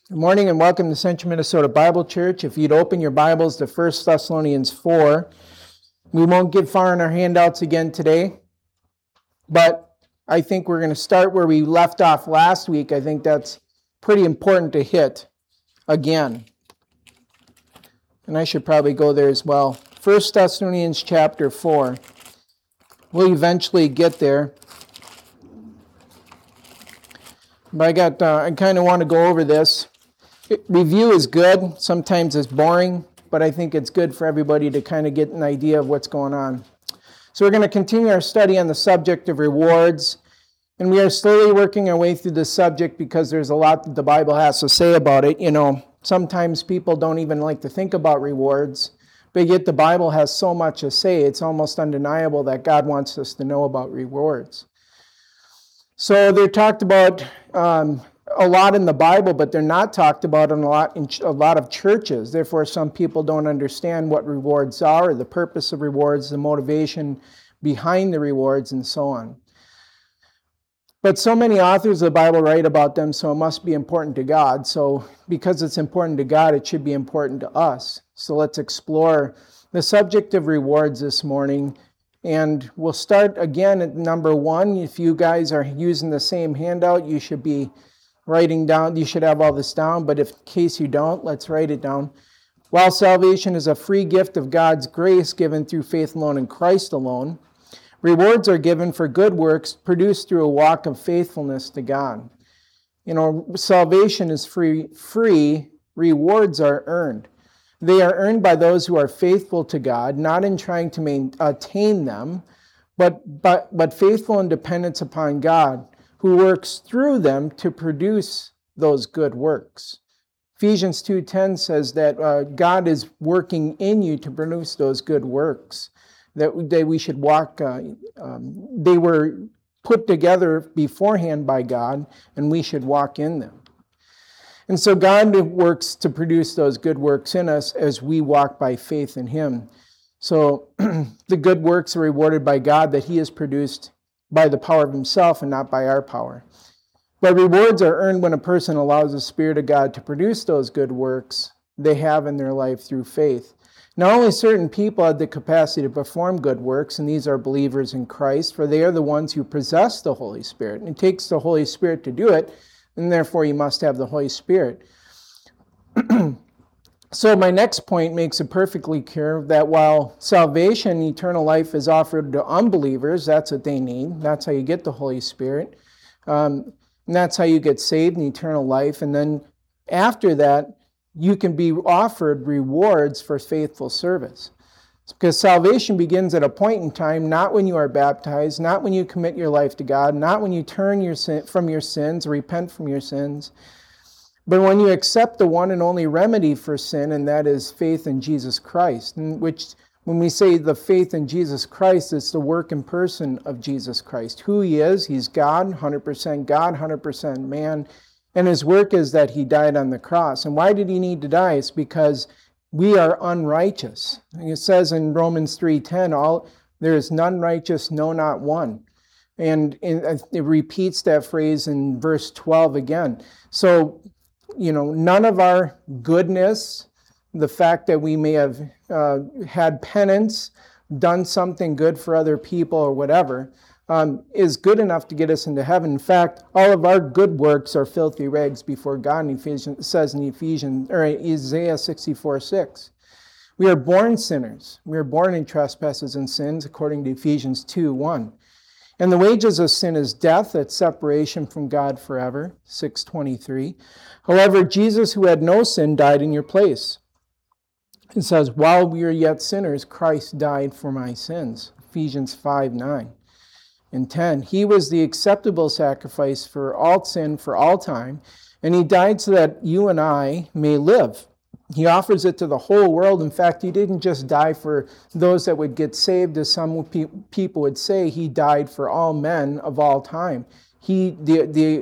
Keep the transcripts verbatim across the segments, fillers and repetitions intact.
Good morning and welcome to Central Minnesota Bible Church. If you'd open your Bibles to First Thessalonians four, we won't get far in our handouts again today, but I think we're going to start where we left off last week. I think that's pretty important to hit again. And I should probably go there as well. First Thessalonians chapter four. We'll eventually get there. But I got, uh, I kind of want to go over this. Review is good. Sometimes it's boring, but I think it's good for everybody to kind of get an idea of what's going on. So we're going to continue our study on the subject of rewards, and we are slowly working our way through this subject because there's a lot that the Bible has to say about it. You know, sometimes people don't even like to think about rewards, but yet the Bible has so much to say, it's almost undeniable that God wants us to know about rewards. So they're talked about um, a lot in the Bible, but they're not talked about in a lot in ch- a lot of churches. Therefore, some people don't understand what rewards are, or the purpose of rewards, the motivation behind the rewards, and so on. But so many authors of the Bible write about them, so it must be important to God. So because it's important to God, it should be important to us. So let's explore the subject of rewards this morning. And we'll start again at number one. If you guys are using the same handout, you should be writing down, you should have all this down, but if in case you don't, let's write it down. While salvation is a free gift of God's grace given through faith alone in Christ alone, rewards are given for good works produced through a walk of faithfulness to God. You know, salvation is free, free, rewards are earned. They are earned by those who are faithful to God, not in trying to main, attain them, but, but, but faithful in dependence upon God, who works through them to produce those good works. Ephesians two ten says that uh, God is working in you to produce those good works, that, that we should walk. Uh, um, they were put together beforehand by God, and we should walk in them. And so God works to produce those good works in us as we walk by faith in Him. So the good works are rewarded by God that He has produced by the power of Himself and not by our power. But rewards are earned when a person allows the Spirit of God to produce those good works they have in their life through faith. Now, only certain people have the capacity to perform good works, and these are believers in Christ, for they are the ones who possess the Holy Spirit. And it takes the Holy Spirit to do it, and therefore you must have the Holy Spirit. So my next point makes it perfectly clear that while salvation, eternal life, is offered to unbelievers, that's what they need. That's how you get the Holy Spirit. Um, and that's how you get saved in eternal life. And then after that, you can be offered rewards for faithful service. Because salvation begins at a point in time, not when you are baptized, not when you commit your life to God, not when you turn your sin, from your sins, repent from your sins, but when you accept the one and only remedy for sin, and that is faith in Jesus Christ, and which, when we say the faith in Jesus Christ, it's the work and person of Jesus Christ. Who He is, He's God, one hundred percent God, one hundred percent man, and His work is that He died on the cross. And why did He need to die? It's because we are unrighteous. And it says in Romans three ten, all there is none righteous, no, not one. And it repeats that phrase in verse twelve again. So, you know, none of our goodness, the fact that we may have uh, had penance, done something good for other people or whatever, um, is good enough to get us into heaven. In fact, all of our good works are filthy rags before God, in Ephesians, it says in Ephesians, or Isaiah sixty-four six. We are born sinners. We are born in trespasses and sins, according to Ephesians two one. And the wages of sin is death, that's separation from God forever, six twenty-three. However, Jesus, who had no sin, died in your place. It says, while we are yet sinners, Christ died for my sins, Ephesians five nine and ten. He was the acceptable sacrifice for all sin for all time, and He died so that you and I may live. He offers it to the whole world. In fact, He didn't just die for those that would get saved, as some pe- people would say. He died for all men of all time. He, the, the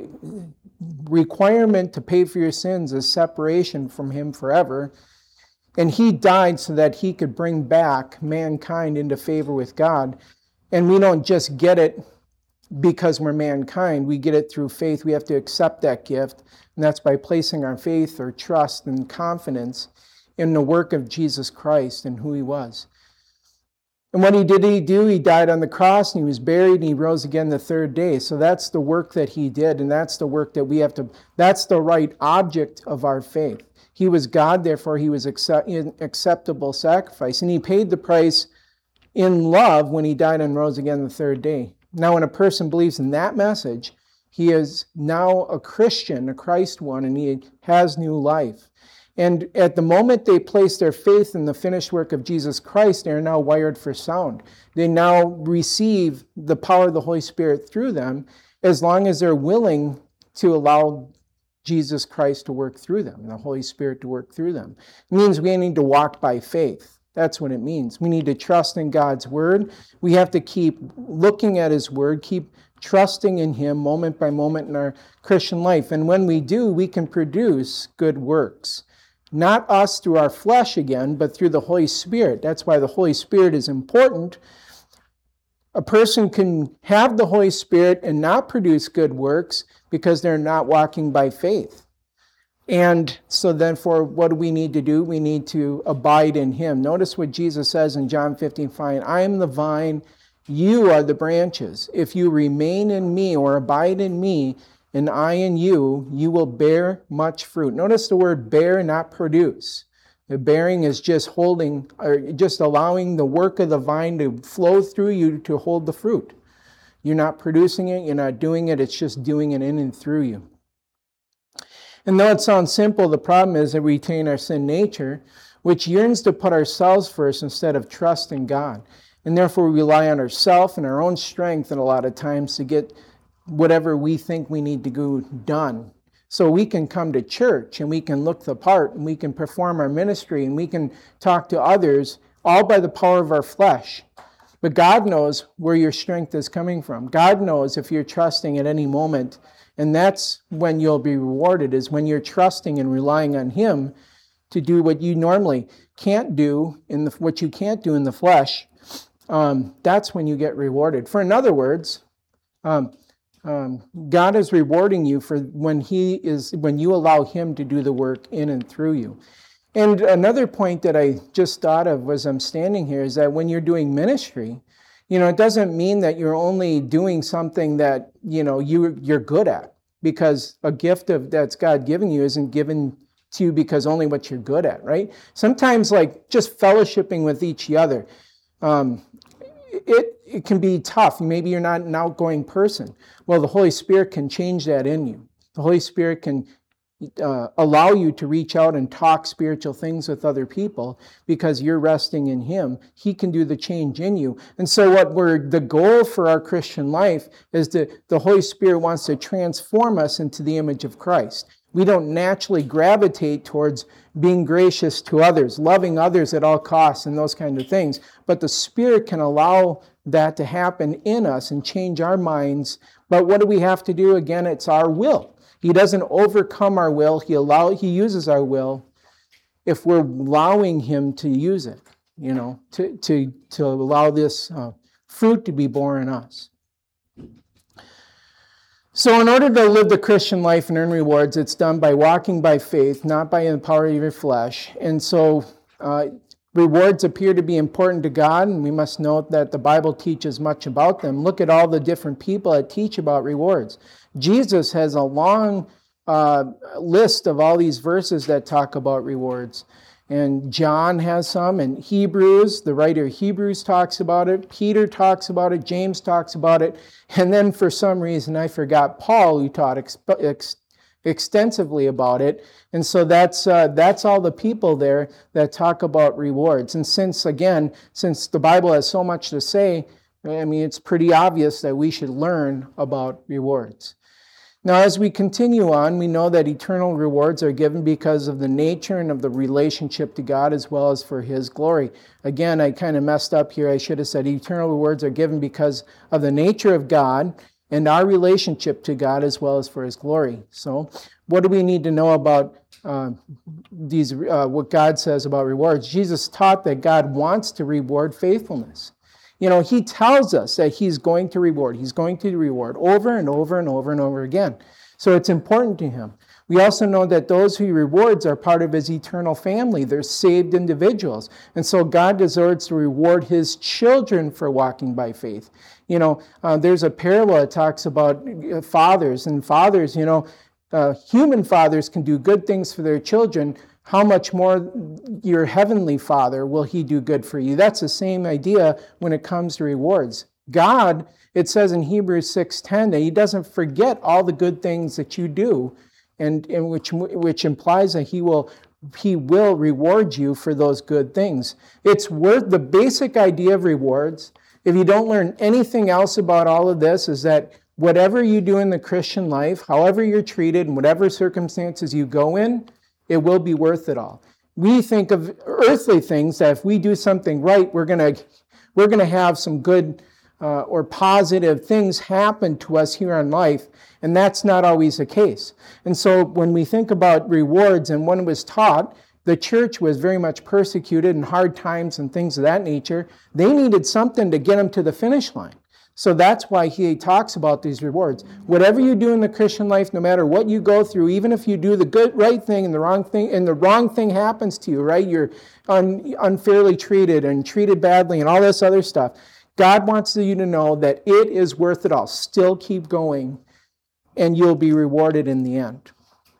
requirement to pay for your sins is separation from Him forever. And He died so that He could bring back mankind into favor with God. And we don't just get it because we're mankind. We get it through faith. We have to accept that gift, and that's by placing our faith or trust and confidence in the work of Jesus Christ and who he was. And what he did he do? He died on the cross, and he was buried, and he rose again the third day. So that's the work that he did, and that's the work that we have to, that's the right object of our faith. He was God, therefore he was accept, an acceptable sacrifice, and he paid the price in love when he died and rose again the third day. Now, when a person believes in that message, he is now a Christian, a Christ one, and he has new life. And at the moment they place their faith in the finished work of Jesus Christ, they are now wired for sound. They now receive the power of the Holy Spirit through them, as long as they're willing to allow Jesus Christ to work through them, the Holy Spirit to work through them. It means we need to walk by faith. That's what it means. We need to trust in God's word. We have to keep looking at his word, keep trusting in him moment by moment in our Christian life. And when we do, we can produce good works. Not us through our flesh again, but through the Holy Spirit. That's why the Holy Spirit is important. A person can have the Holy Spirit and not produce good works because they're not walking by faith. And so therefore, what do we need to do? We need to abide in him. Notice what Jesus says in John fifteen five, I am the vine, you are the branches. If you remain in me or abide in me, and I in you, you will bear much fruit. Notice the word bear, not produce. The bearing is just holding, or just allowing the work of the vine to flow through you to hold the fruit. You're not producing it, you're not doing it, it's just doing it in and through you. And though it sounds simple, the problem is that we retain our sin nature, which yearns to put ourselves first instead of trusting God. And therefore we rely on ourselves and our own strength and a lot of times to get whatever we think we need to go done. So we can come to church and we can look the part and we can perform our ministry and we can talk to others all by the power of our flesh. But God knows where your strength is coming from. God knows if you're trusting at any moment, and that's when you'll be rewarded, is when you're trusting and relying on him to do what you normally can't do, in the, what you can't do in the flesh. Um, that's when you get rewarded. For in other words, um, Um, God is rewarding you for when he is when you allow him to do the work in and through you. And another point that I just thought of as I'm standing here is that when you're doing ministry, you know, it doesn't mean that you're only doing something that, you know, you you're good at, because a gift of that's God giving you isn't given to you because only what you're good at, right? Sometimes like just fellowshipping with each other, um, It, it can be tough. Maybe you're not an outgoing person. Well, the Holy Spirit can change that in you. The Holy Spirit can uh, allow you to reach out and talk spiritual things with other people because you're resting in him. He can do the change in you. And so what we're, the goal for our Christian life is that the Holy Spirit wants to transform us into the image of Christ. We don't naturally gravitate towards being gracious to others, loving others at all costs and those kind of things. But the Spirit can allow that to happen in us and change our minds. But what do we have to do? Again, it's our will. He doesn't overcome our will. He allow, he uses our will if we're allowing him to use it, you know, to, to, to allow this uh, fruit to be born in us. So in order to live the Christian life and earn rewards, it's done by walking by faith, not by the power of your flesh. And so uh, rewards appear to be important to God, and we must note that the Bible teaches much about them. Look at all the different people that teach about rewards. Jesus has a long uh, list of all these verses that talk about rewards. And John has some, and Hebrews, the writer of Hebrews talks about it, Peter talks about it, James talks about it, and then for some reason I forgot Paul, who taught ex- ex- extensively about it. And so that's uh, that's all the people there that talk about rewards. And since, again, since the Bible has so much to say, I mean, it's pretty obvious that we should learn about rewards. Now, as we continue on, we know that eternal rewards are given because of the nature and of the relationship to God as well as for his glory. Again, I kind of messed up here. I should have said eternal rewards are given because of the nature of God and our relationship to God as well as for his glory. So, what do we need to know about uh, these? Uh, what God says about rewards? Jesus taught that God wants to reward faithfulness. You know, he tells us that he's going to reward. He's going to reward over and over and over and over again. So it's important to him. We also know that those who he rewards are part of his eternal family. They're saved individuals. And so God deserves to reward his children for walking by faith. You know, uh, there's a parable that talks about fathers. And fathers, you know, uh, human fathers can do good things for their children. How much more your heavenly Father will he do good for you? That's the same idea when it comes to rewards. God, it says in Hebrews six ten that he doesn't forget all the good things that you do, and, and which which implies that he will he will reward you for those good things. It's worth the basic idea of rewards. If you don't learn anything else about all of this, is that whatever you do in the Christian life, however you're treated, and whatever circumstances you go in, it will be worth it all. We think of earthly things that if we do something right, we're gonna we're gonna have some good uh, or positive things happen to us here on life, and that's not always the case. And so when we think about rewards, and one was taught, the church was very much persecuted in hard times and things of that nature. They needed something to get them to the finish line. So that's why he talks about these rewards. Whatever you do in the Christian life, no matter what you go through, even if you do the good, right thing and the wrong thing, and the wrong thing happens to you, right? You're un, unfairly treated and treated badly and all this other stuff. God wants you to know that it is worth it all. Still keep going, and you'll be rewarded in the end.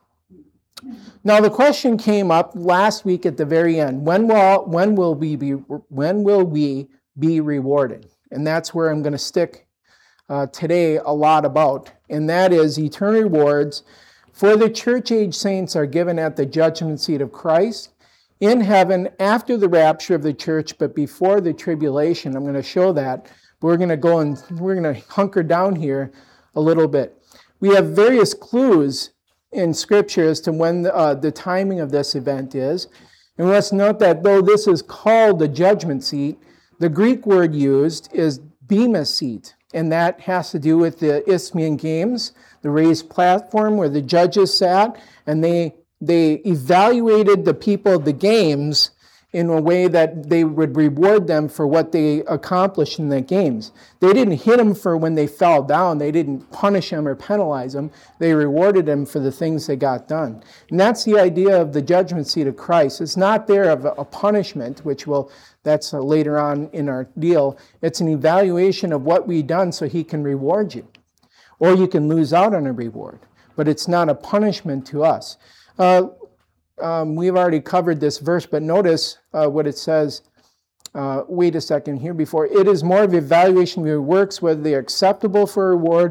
Now the question came up last week at the very end. When will when will we be when will we be rewarded? And that's where I'm going to stick uh, today a lot about. And that is eternal rewards for the church age saints are given at the judgment seat of Christ in heaven after the rapture of the church, but before the tribulation. I'm going to show that. We're going to go and we're going to hunker down here a little bit. We have various clues in Scripture as to when the, uh, the timing of this event is. And let's note that though this is called the judgment seat, the Greek word used is bema seat, and that has to do with the Isthmian Games, the raised platform where the judges sat, and they they evaluated the people of the games in a way that they would reward them for what they accomplished in the games. They didn't hit them for when they fell down. They didn't punish them or penalize them. They rewarded them for the things they got done. And that's the idea of the judgment seat of Christ. It's not there of a punishment, which will, that's later on in our deal. It's an evaluation of what we've done so he can reward you. Or you can lose out on a reward. But it's not a punishment to us. Uh, Um, we've already covered this verse, but notice uh, what it says. Uh, wait a second here before. It is more of evaluation of your works, whether they are acceptable for reward,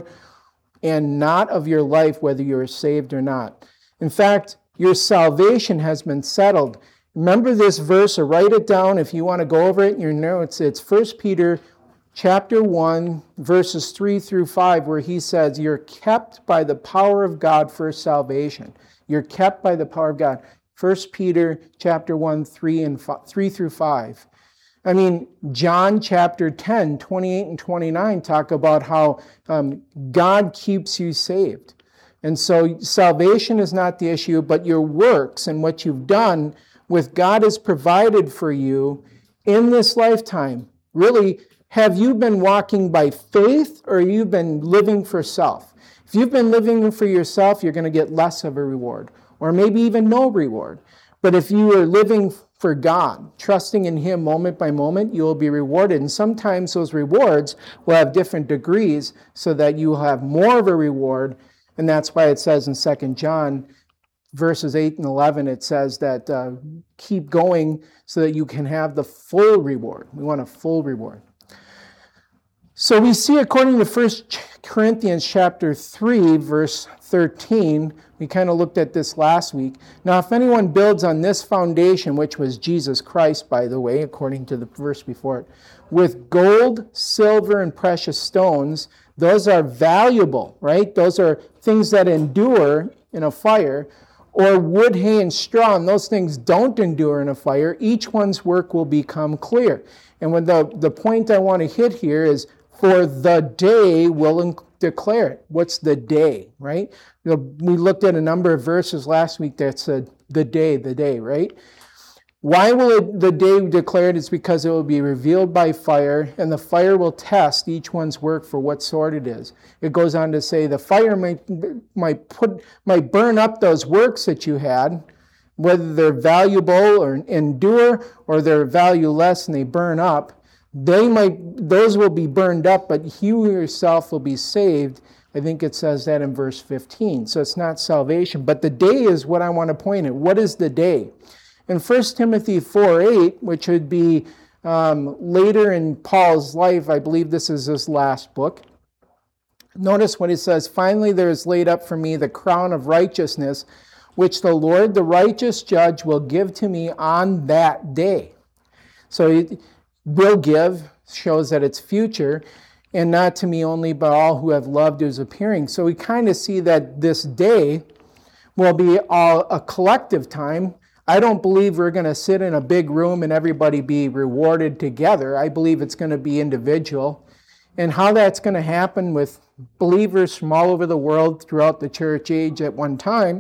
and not of your life, whether you are saved or not. In fact, your salvation has been settled. Remember this verse, or write it down if you want to go over it in your notes. It's First Peter chapter one, verses three through five, where he says, you're kept by the power of God for salvation. You're kept by the power of God. First Peter chapter one, three and five, three through five. I mean, John chapter ten, twenty-eight and twenty-nine talk about how um, God keeps you saved. And so salvation is not the issue, but your works and what you've done with God has provided for you in this lifetime. Really, have you been walking by faith, or have you been living for self? If you've been living for yourself, you're going to get less of a reward, or maybe even no reward. But if you are living for God, trusting in him moment by moment, you will be rewarded. And sometimes those rewards will have different degrees so that you will have more of a reward. And that's why it says in Second John, verses eight and eleven, it says that uh, keep going so that you can have the full reward. We want a full reward. So we see, according to First Corinthians chapter three, verse thirteen, we kind of looked at this last week. Now, if anyone builds on this foundation, which was Jesus Christ, by the way, according to the verse before it, with gold, silver, and precious stones, those are valuable, right? Those are things that endure in a fire. Or wood, hay, and straw, and those things don't endure in a fire. Each one's work will become clear. And when the, the point I want to hit here is, for the day will declare it. What's the day, right? You know, we looked at a number of verses last week that said the day, the day, right? Why will it, the day declared? It's because it will be revealed by fire, and the fire will test each one's work for what sort it is. It goes on to say the fire might, might, put, might burn up those works that you had, whether they're valuable or endure, or they're valueless and they burn up. They might, those will be burned up, but you yourself will be saved. I think it says that in verse fifteen. So it's not salvation, but the day is what I want to point at. What is the day? In First Timothy four eight, which would be um, later in Paul's life, I believe this is his last book. Notice what it says, finally there is laid up for me the crown of righteousness, which the Lord, the righteous judge, will give to me on that day. So it will give, shows that it's future, and not to me only, but all who have loved his appearing. So we kind of see that this day will be all a collective time. I don't believe we're going to sit in a big room and everybody be rewarded together. I believe it's going to be individual. And how that's going to happen with believers from all over the world throughout the church age at one time,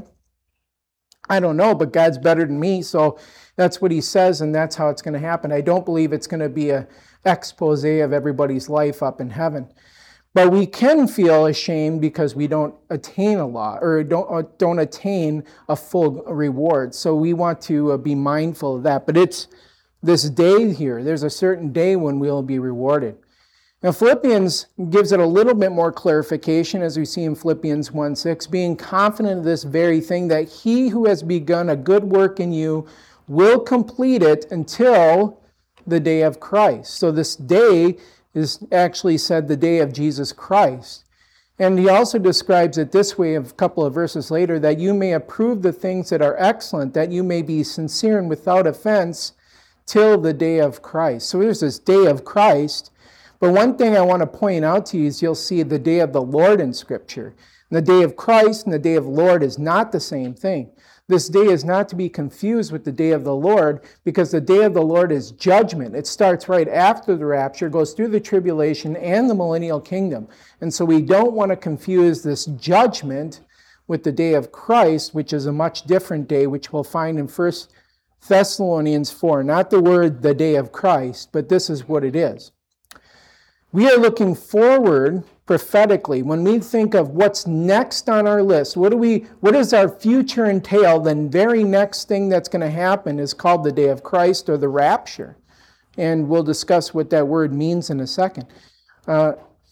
I don't know, but God's better than me, so that's what he says, and that's how it's going to happen. I don't believe it's going to be an expose of everybody's life up in heaven. But we can feel ashamed because we don't attain a lot, or don't, don't attain a full reward. So we want to be mindful of that. But it's this day here. There's a certain day when we'll be rewarded. Now Philippians gives it a little bit more clarification, as we see in Philippians one six, being confident of this very thing, that he who has begun a good work in you will complete it until the day of Christ. So this day is actually said the day of Jesus Christ. And he also describes it this way a couple of verses later, that you may approve the things that are excellent, that you may be sincere and without offense till the day of Christ. So there's this day of Christ. But one thing I want to point out to you is you'll see the day of the Lord in Scripture. And the day of Christ and the day of Lord is not the same thing. This day is not to be confused with the day of the Lord, because the day of the Lord is judgment. It starts right after the rapture, goes through the tribulation and the millennial kingdom. And so we don't want to confuse this judgment with the day of Christ, which is a much different day, which we'll find in First Thessalonians four. Not the word the day of Christ, but this is what it is. We are looking forward prophetically. When we think of what's next on our list, what do we, what does our future entail? The very next thing that's going to happen is called the day of Christ, or the rapture. And we'll discuss what that word means in a second. Uh,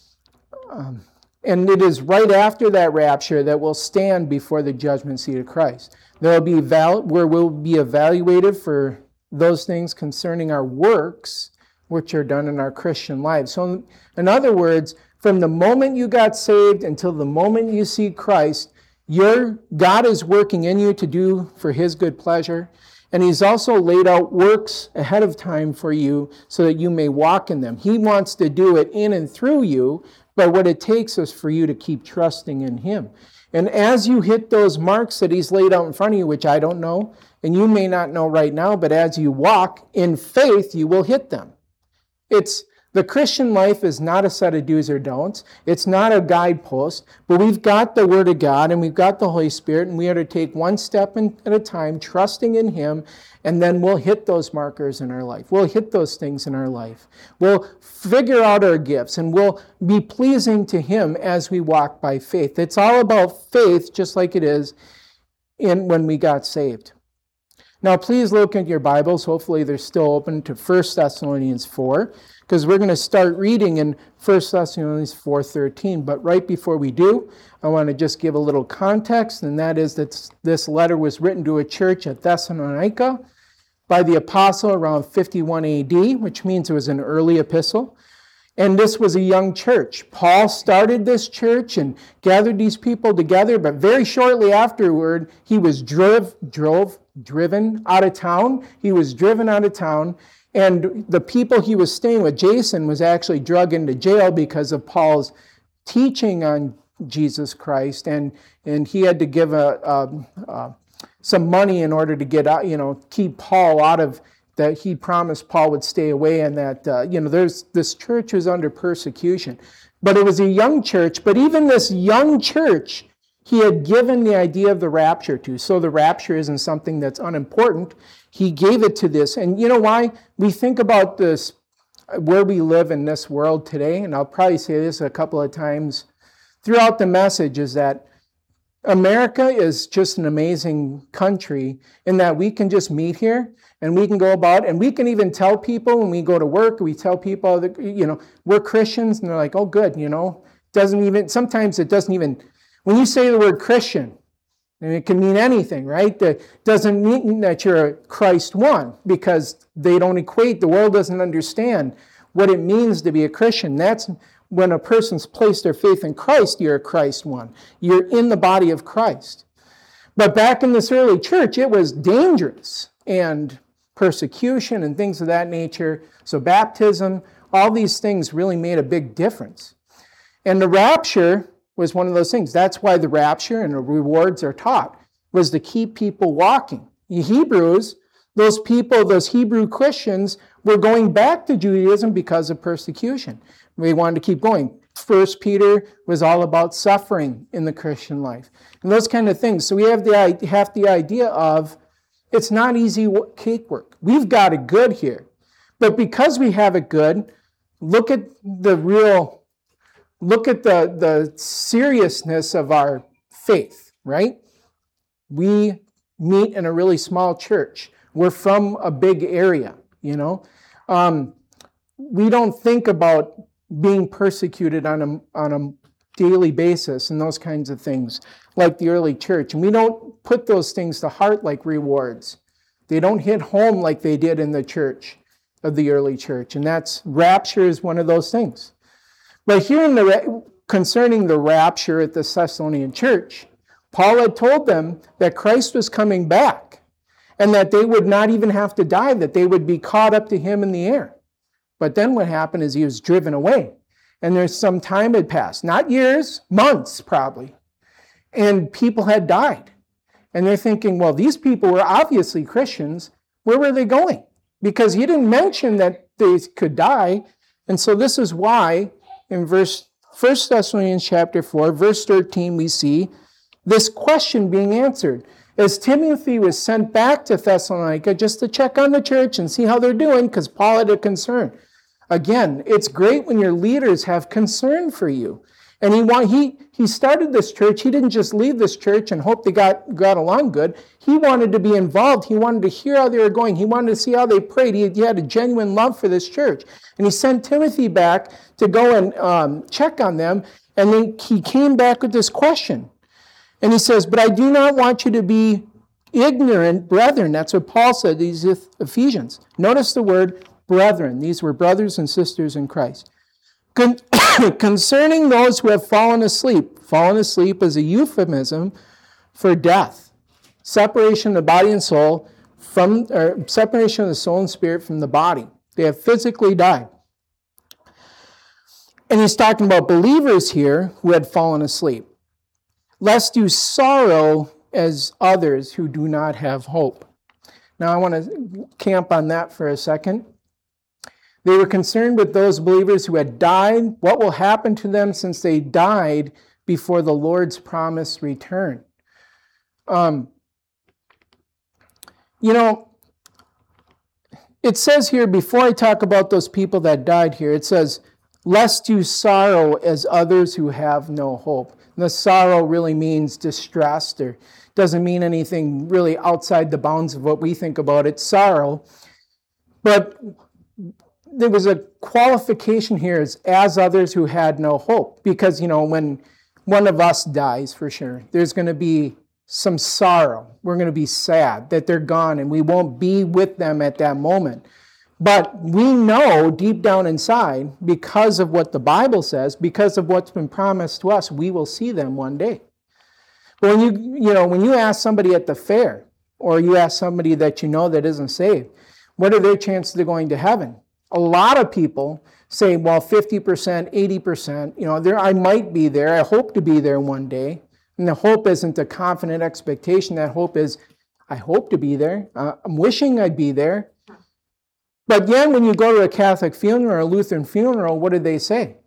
um, and it is right after that rapture that we'll stand before the judgment seat of Christ. There will be val- where we'll be evaluated for those things concerning our works, which are done in our Christian lives. So in other words, from the moment you got saved until the moment you see Christ, your God is working in you to do for his good pleasure. And he's also laid out works ahead of time for you so that you may walk in them. He wants to do it in and through you, but what it takes is for you to keep trusting in him. And as you hit those marks that he's laid out in front of you, which I don't know, and you may not know right now, but as you walk in faith, you will hit them. It's the Christian life is not a set of do's or don'ts. It's not a guidepost, but we've got the Word of God and we've got the Holy Spirit, and we are to take one step in, at a time, trusting in him, and then we'll hit those markers in our life. We'll hit those things in our life. We'll figure out our gifts, and we'll be pleasing to him as we walk by faith. It's all about faith, just like it is in when we got saved. Now, please look at your Bibles. Hopefully, they're still open to First Thessalonians four, because we're going to start reading in First Thessalonians four thirteen. But right before we do, I want to just give a little context, and that is that this letter was written to a church at Thessalonica by the apostle around fifty-one A D, which means it was an early epistle. And this was a young church. Paul started this church and gathered these people together, but very shortly afterward, he was drove, drove, driven out of town. He was driven out of town, and the people he was staying with, Jason, was actually dragged into jail because of Paul's teaching on Jesus Christ, and and he had to give a, a, a some money in order to get out, you know, keep Paul out of. That he promised Paul would stay away, and that, uh, you know, there's this church was under persecution. But it was a young church, but even this young church he had given the idea of the rapture to. So the rapture isn't something that's unimportant. He gave it to this. And you know why? We think about this, where we live in this world today, and I'll probably say this a couple of times throughout the message, is that America is just an amazing country in that we can just meet here and we can go about, and we can even tell people when we go to work, we tell people that, you know, we're Christians, and they're like, oh, good, you know, doesn't even, sometimes it doesn't even, when you say the word Christian, and it can mean anything, right? That doesn't mean that you're a Christ one, because they don't equate, the world doesn't understand what it means to be a Christian. That's when a person's placed their faith in Christ, you're a Christ one. You're in the body of Christ. But back in this early church, it was dangerous and persecution and things of that nature. So baptism, all these things really made a big difference. And the rapture was one of those things. That's why the rapture and the rewards are taught, was to keep people walking. The Hebrews, those people, those Hebrew Christians, were going back to Judaism because of persecution. They wanted to keep going. First Peter was all about suffering in the Christian life and those kind of things. So we have the, have the idea of it's not easy cake work. We've got it good here. But because we have it good, look at the real, look at the, the seriousness of our faith, right? We meet in a really small church. We're from a big area, you know. Um, we don't think about being persecuted on a, on a daily basis and those kinds of things like the early church. And we don't put those things to heart like rewards. They don't hit home like they did in the church of the early church. And that's, rapture is one of those things. But here in the, concerning the rapture at the Thessalonian church, Paul had told them that Christ was coming back and that they would not even have to die, that they would be caught up to him in the air. But then what happened is he was driven away. And there's some time had passed, not years, months probably. And people had died. And they're thinking, well, these people were obviously Christians. Where were they going? Because he didn't mention that they could die. And so this is why in verse First Thessalonians chapter four, verse thirteen, we see this question being answered. As Timothy was sent back to Thessalonica just to check on the church and see how they're doing, because Paul had a concern. Again, it's great when your leaders have concern for you. And he want, he he started this church. He didn't just leave this church and hope they got, got along good. He wanted to be involved. He wanted to hear how they were going. He wanted to see how they prayed. He, he had a genuine love for this church. And he sent Timothy back to go and um, check on them. And then he came back with this question. And he says, but I do not want you to be ignorant, brethren. That's what Paul said, these Ephesians. Notice the word brethren. These were brothers and sisters in Christ. Con- concerning those who have fallen asleep. Fallen asleep is a euphemism for death. Separation of the body and soul from, or separation of the soul and spirit from the body. They have physically died. And he's talking about believers here who had fallen asleep. Lest you sorrow as others who do not have hope. Now I want to camp on that for a second. They were concerned with those believers who had died. What will happen to them since they died before the Lord's promised return? Um, you know, it says here, before I talk about those people that died here, it says, lest you sorrow as others who have no hope. And the sorrow really means distressed, or doesn't mean anything really outside the bounds of what we think about it, sorrow. But there was a qualification here as, as others who had no hope. Because, you know, when one of us dies, for sure, there's going to be some sorrow. We're going to be sad that they're gone and we won't be with them at that moment. But we know deep down inside, because of what the Bible says, because of what's been promised to us, we will see them one day. When you, you know, when you ask somebody at the fair, or you ask somebody that you know that isn't saved, what are their chances of going to heaven? A lot of people say, well, fifty percent, eighty percent, you know, there I might be there. I hope to be there one day. And the hope isn't a confident expectation. That hope is, I hope to be there. Uh, I'm wishing I'd be there. But then when you go to a Catholic funeral or a Lutheran funeral, what do they say?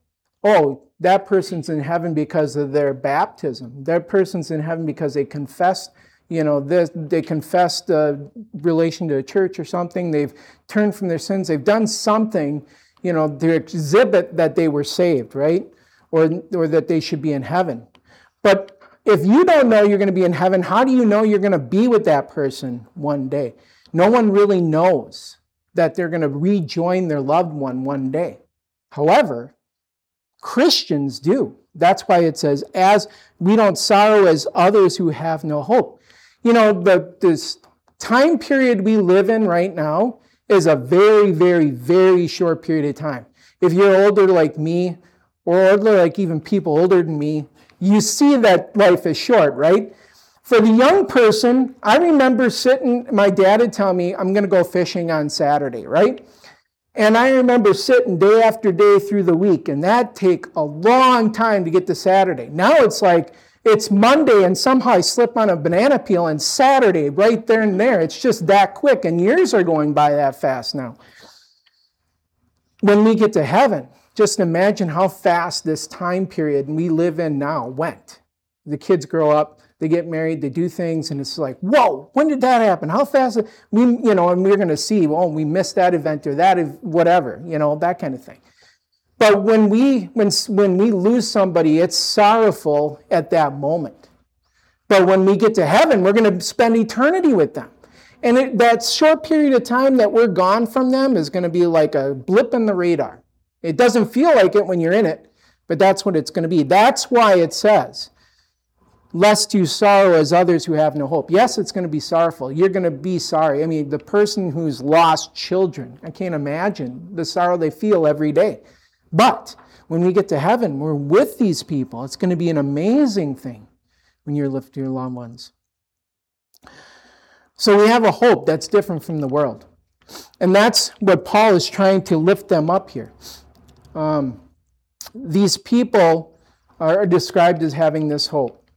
oh, that person's in heaven because of their baptism. That person's in heaven because they confessed, you know, this, they confessed uh, relation to a church or something. They've turned from their sins. They've done something, you know, to exhibit that they were saved, right? Or, or that they should be in heaven. But if you don't know you're going to be in heaven, how do you know you're going to be with that person one day? No one really knows that they're going to rejoin their loved one one day. However, Christians do. That's why it says, as we don't sorrow as others who have no hope. You know, the this time period we live in right now is a very, very, very short period of time. If you're older like me, or older like even people older than me, you see that life is short, right? For the young person, I remember sitting, my dad would tell me, I'm going to go fishing on Saturday, right? And I remember sitting day after day through the week, and that'd take a long time to get to Saturday. Now it's like, it's Monday, and somehow I slip on a banana peel, and Saturday, right there and there. It's just that quick, and years are going by that fast now. When we get to heaven, just imagine how fast this time period we live in now went. The kids grow up, they get married, they do things, and it's like, whoa, when did that happen? How fast? We, you know, and we're going to see, oh, we missed that event or that, whatever, you know, that kind of thing. But when we, when, when we lose somebody, it's sorrowful at that moment. But when we get to heaven, we're going to spend eternity with them. And it, that short period of time that we're gone from them is going to be like a blip in the radar. It doesn't feel like it when you're in it, but that's what it's going to be. That's why it says, lest you sorrow as others who have no hope. Yes, it's going to be sorrowful. You're going to be sorry. I mean, the person who's lost children, I can't imagine the sorrow they feel every day. But when we get to heaven, we're with these people. It's going to be an amazing thing when you're lifting your loved ones. So we have a hope that's different from the world. And that's what Paul is trying to lift them up here. Um, these people are described as having this hope.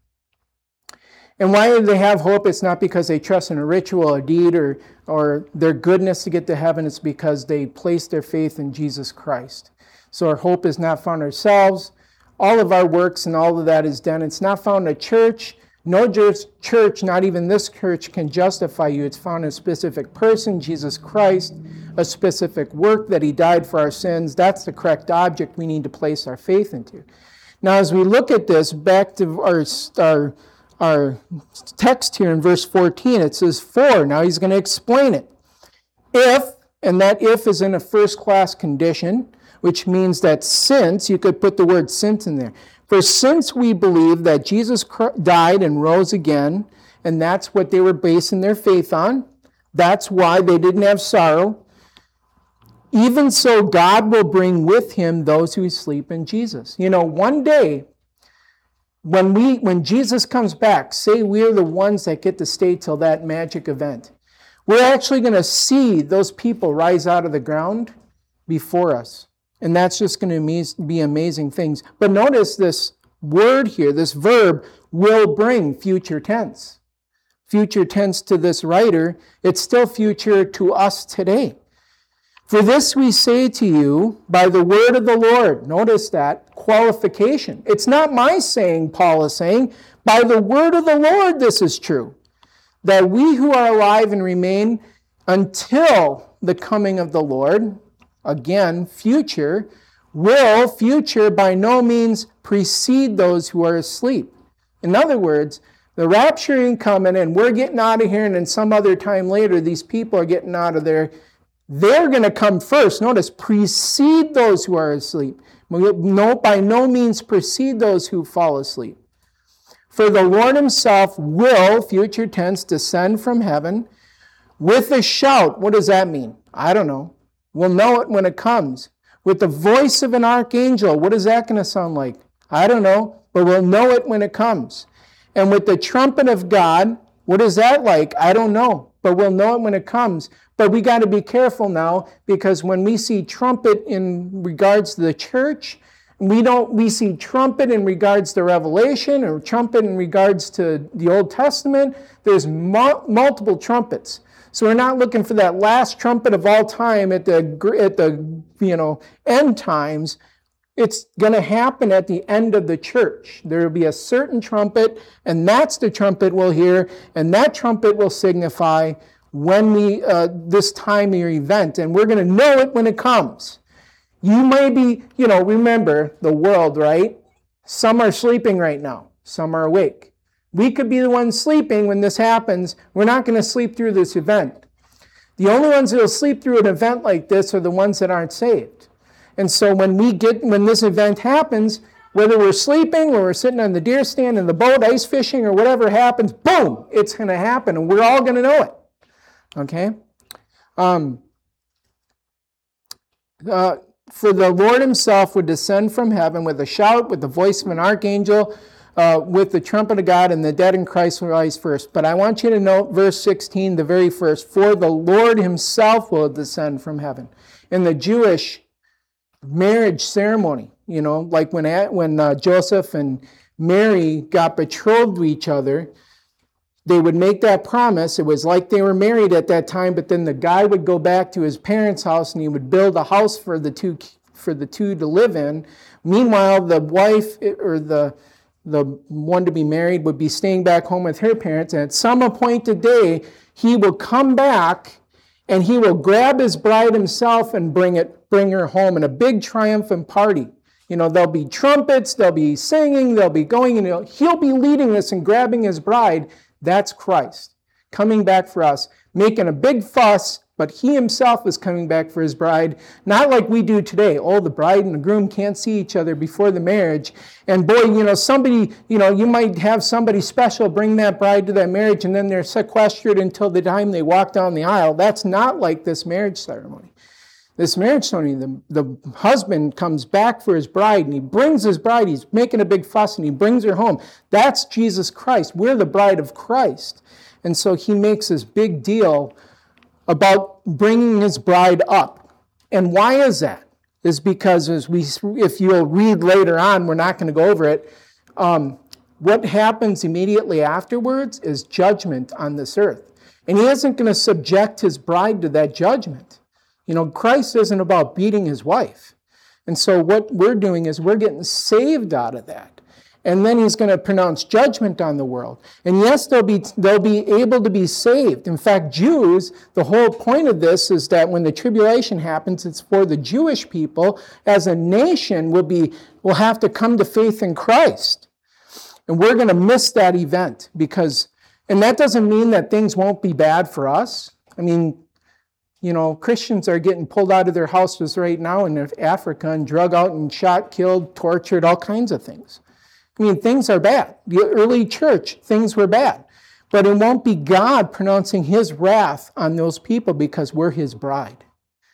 And why do they have hope? It's not because they trust in a ritual or deed or, or their goodness to get to heaven. It's because they place their faith in Jesus Christ. So our hope is not found in ourselves. All of our works and all of that is done. It's not found in a church. No church, not even this church, can justify you. It's found in a specific person, Jesus Christ, a specific work that he died for our sins. That's the correct object we need to place our faith into. Now, as we look at this, back to our, our, our text here in verse fourteen, it says, for. Now he's going to explain it. If, and that if is in a first-class condition, which means that since, you could put the word since in there. For since we believe that Jesus died and rose again, and that's what they were basing their faith on, that's why they didn't have sorrow, even so God will bring with him those who sleep in Jesus. You know, one day, when we, when Jesus comes back, say we're the ones that get to stay till that magic event, we're actually going to see those people rise out of the ground before us. And that's just going to be amazing things. But notice this word here, this verb, will bring, future tense. Future tense to this writer, it's still future to us today. For this we say to you by the word of the Lord. Notice that qualification. It's not my saying, Paul is saying. By the word of the Lord this is true. That we who are alive and remain until the coming of the Lord, again, future, will, future, by no means precede those who are asleep. In other words, the rapture ain't coming and we're getting out of here and then some other time later these people are getting out of there. They're going to come first. Notice, precede those who are asleep. No, by no means precede those who fall asleep. For the Lord himself will, future tense, descend from heaven with a shout. What does that mean? I don't know. We'll know it when it comes. With the voice of an archangel, what is that going to sound like? I don't know, but we'll know it when it comes. And with the trumpet of God, what is that like? I don't know, but we'll know it when it comes. But we got to be careful now, because when we see trumpet in regards to the church, we don't we see trumpet in regards to Revelation or trumpet in regards to the Old Testament. There's mu- multiple trumpets. So we're not looking for that last trumpet of all time at the at the you know end times. It's going to happen at the end of the church. There will be a certain trumpet, and that's the trumpet we'll hear, and that trumpet will signify when we, uh, this time or event, and we're going to know it when it comes. You may be, you know, remember the world, right? Some are sleeping right now. Some are awake. We could be the ones sleeping when this happens. We're not going to sleep through this event. The only ones that will sleep through an event like this are the ones that aren't saved. And so when we get, when this event happens, whether we're sleeping or we're sitting on the deer stand in the boat, ice fishing, or whatever happens, boom, it's going to happen, and we're all going to know it. Okay? Um, uh, For the Lord himself would descend from heaven with a shout, with the voice of an archangel, uh, with the trumpet of God, and the dead in Christ will rise first. But I want you to note verse sixteen, the very first. For the Lord himself will descend from heaven. In the Jewish marriage ceremony, you know, like when, when uh, Joseph and Mary got betrothed to each other, they would make that promise. It was like they were married at that time, but then the guy would go back to his parents' house and he would build a house for the two for the two to live in. Meanwhile, the wife or the the one to be married would be staying back home with her parents, and at some appointed day, he will come back and he will grab his bride himself and bring it bring her home in a big triumphant party. You know, there'll be trumpets, there'll be singing, they'll be going, and he'll, he'll be leading us and grabbing his bride. That's Christ coming back for us, making a big fuss, but he himself is coming back for his bride, not like we do today. Oh, the bride and the groom can't see each other before the marriage. And boy, you know, somebody, you know, you might have somebody special bring that bride to that marriage, and then they're sequestered until the time they walk down the aisle. That's not like this marriage ceremony. This marriage ceremony, the, the husband comes back for his bride, and he brings his bride. He's making a big fuss, and he brings her home. That's Jesus Christ. We're the bride of Christ. And so he makes this big deal about bringing his bride up. And why is that? Is because, as we, if you'll read later on, we're not going to go over it, um, what happens immediately afterwards is judgment on this earth. And he isn't going to subject his bride to that judgment. You know, Christ isn't about beating his wife. And so what we're doing is we're getting saved out of that. And then he's going to pronounce judgment on the world. And yes, they'll be, they'll be able to be saved. In fact, Jews, the whole point of this is that when the tribulation happens, it's for the Jewish people as a nation will be, will have to come to faith in Christ. And we're going to miss that event because, and that doesn't mean that things won't be bad for us. I mean, you know, Christians are getting pulled out of their houses right now in Africa and drug out and shot, killed, tortured, all kinds of things. I mean, things are bad. The early church, things were bad. But it won't be God pronouncing his wrath on those people because we're his bride.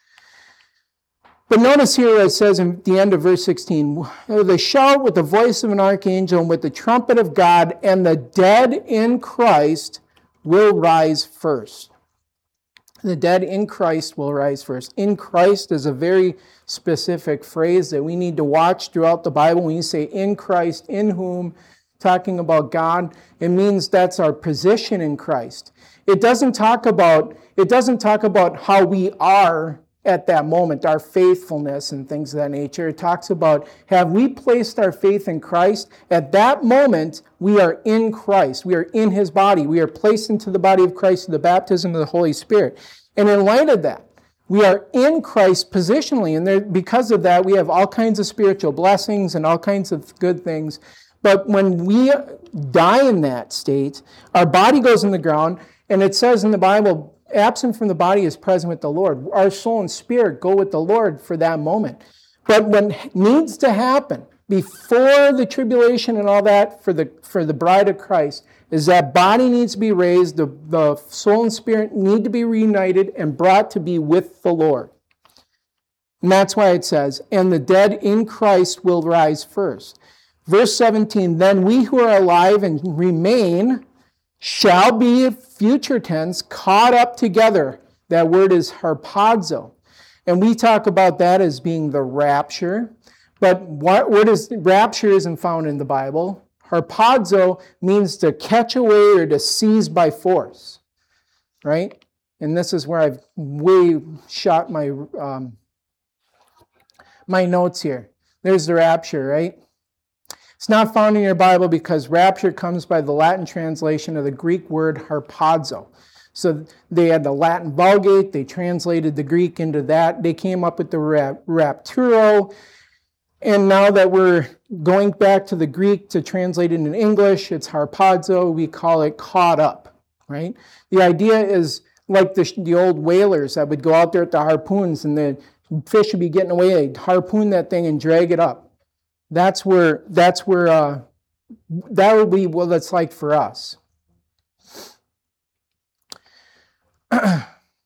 But notice here it says in the end of verse sixteen, they shout with the voice of an archangel and with the trumpet of God, and the dead in Christ will rise first. The dead in Christ will rise first. In Christ is a very specific phrase that we need to watch throughout the Bible. When you say in Christ, in whom, talking about God, it means that's our position in Christ. It doesn't talk about, it doesn't talk about how we are at that moment, our faithfulness and things of that nature. It talks about, have we placed our faith in Christ? At that moment, we are in Christ. We are in his body. We are placed into the body of Christ through the baptism of the Holy Spirit. And in light of that, we are in Christ positionally. And there, because of that, we have all kinds of spiritual blessings and all kinds of good things. But when we die in that state, our body goes in the ground, and it says in the Bible, absent from the body is present with the Lord. Our soul and spirit go with the Lord for that moment. But what needs to happen before the tribulation and all that for the for the bride of Christ is that body needs to be raised, the, the soul and spirit need to be reunited and brought to be with the Lord. And that's why it says, and the dead in Christ will rise first. Verse seventeen, then we who are alive and remain shall be, future tense, caught up together. That word is harpazo. And we talk about that as being the rapture. But what word is rapture isn't found in the Bible. Harpazo means to catch away or to seize by force. Right? And this is where I've way shot my, um, my notes here. There's the rapture, right? It's not found in your Bible because rapture comes by the Latin translation of the Greek word harpazo. So they had the Latin Vulgate, they translated the Greek into that, they came up with the rap- rapturo, and now that we're going back to the Greek to translate it in English, it's harpazo, we call it caught up, right? The idea is like the, the old whalers that would go out there at the harpoons and the fish would be getting away, they'd harpoon that thing and drag it up. That's where, that's where, uh, that would be what it's like for us. I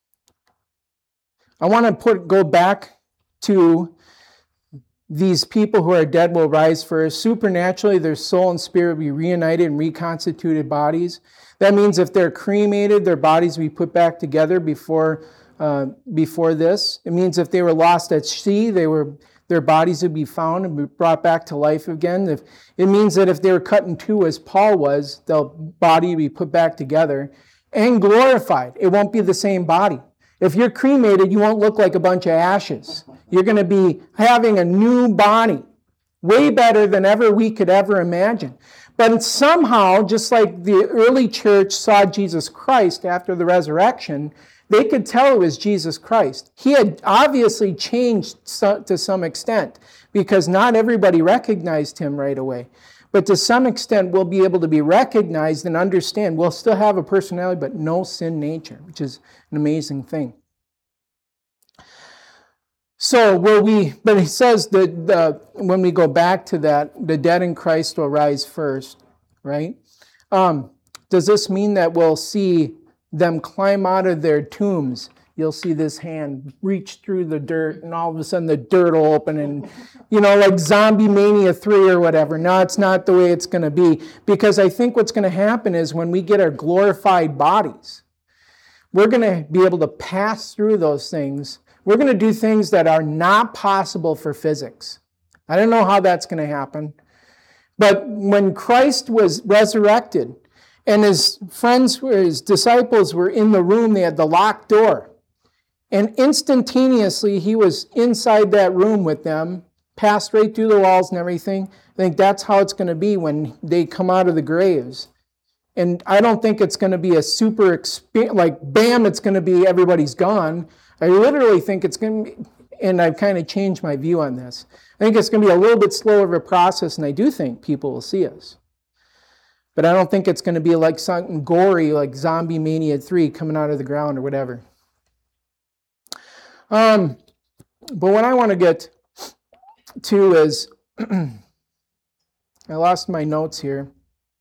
want to put go back to these people who are dead will rise first. Supernaturally, their soul and spirit will be reunited in reconstituted bodies. That means if they're cremated, their bodies will be put back together before, uh, before this. It means if they were lost at sea, they were... their bodies would be found and be brought back to life again. If, it means that if they were cut in two, as Paul was, their body would be put back together and glorified. It won't be the same body. If you're cremated, you won't look like a bunch of ashes. You're going to be having a new body, way better than ever we could ever imagine. But somehow, just like the early church saw Jesus Christ after the resurrection, they could tell it was Jesus Christ. He had obviously changed to some extent because not everybody recognized him right away. But to some extent, we'll be able to be recognized and understand. We'll still have a personality, but no sin nature, which is an amazing thing. So will we, but he says that the, when we go back to that, the dead in Christ will rise first, right? Um, does this mean that we'll see them climb out of their tombs? You'll see this hand reach through the dirt, and all of a sudden the dirt will open, and, you know, like Zombie Mania three or whatever. No, it's not the way it's going to be. Because I think what's going to happen is when we get our glorified bodies, we're going to be able to pass through those things. We're going to do things that are not possible for physics. I don't know how that's going to happen. But when Christ was resurrected, and his friends, his disciples were in the room, they had the locked door. And instantaneously, he was inside that room with them, passed right through the walls and everything. I think that's how it's going to be when they come out of the graves. And I don't think it's going to be a super, exp- like, bam, it's going to be everybody's gone. I literally think it's going to be, and I've kind of changed my view on this. I think it's going to be a little bit slower of a process, and I do think people will see us. But I don't think it's going to be like something gory, like Zombie Mania three coming out of the ground or whatever. Um, but what I want to get to is, I lost my notes here.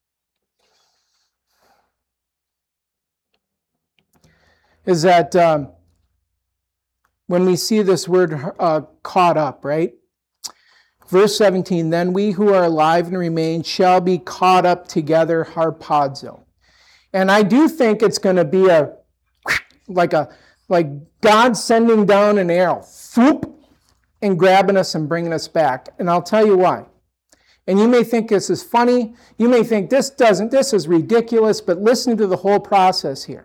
Is that um, when we see this word uh, caught up, right? Verse seventeen, then we who are alive and remain shall be caught up together, harpazo. And I do think it's going to be a, like a, like God sending down an arrow, whoop, and grabbing us and bringing us back. And I'll tell you why. And you may think this is funny. You may think this doesn't, this is ridiculous, but listen to the whole process here.